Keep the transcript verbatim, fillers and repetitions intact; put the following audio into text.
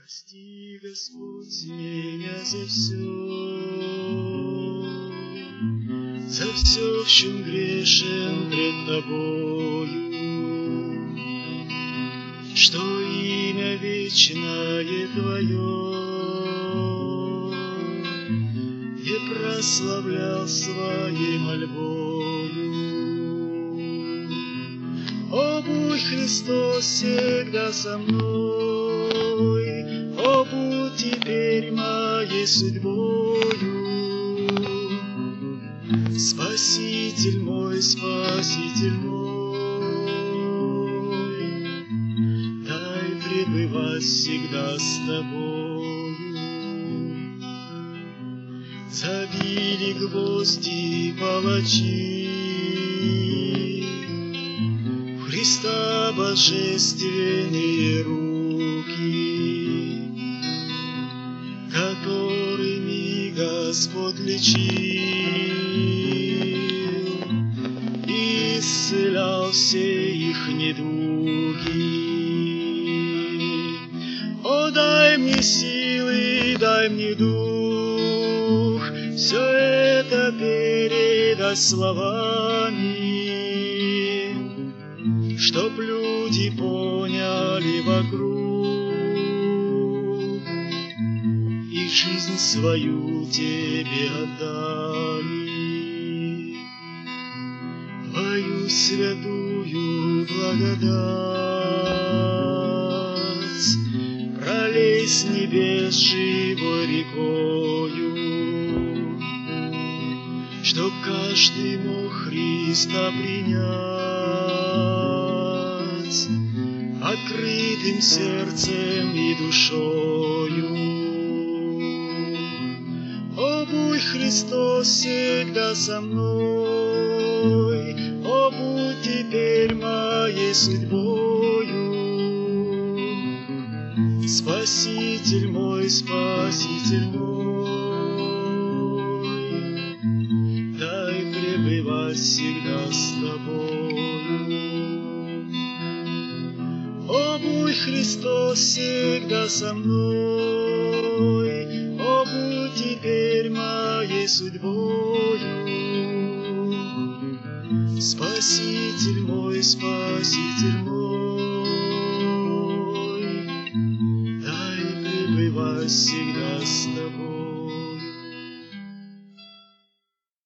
Прости, Господь, меня за все, за все, в чем грешен пред Тобою, что имя вечное Твое не прославлял своей мольбою. О, будь Христос всегда со мной, о, будь теперь моей судьбою. Спаситель мой, Спаситель мой, дай пребывать всегда с Тобою. Забили гвозди палачи в Христа божественные руки, которыми Господь лечил и исцелял все их недуги. О, дай мне силы, дай мне дух, все это передать словами, чтоб люди поняли вокруг и жизнь свою Тебе отдали. Твою святую благодать пролей с небес живой рекою, чтоб каждый мог Христа принять открытым сердцем и душою. О, будь Христос всегда со мной, о, будь теперь моей судьбою. Спаситель мой, Спаситель мой, дай пребывать всегда с Тобою. О, будь Христос всегда со мной, о, будь теперь моей судьбою. Спаситель мой, Спаситель мой, дай пребывать всегда с Тобою.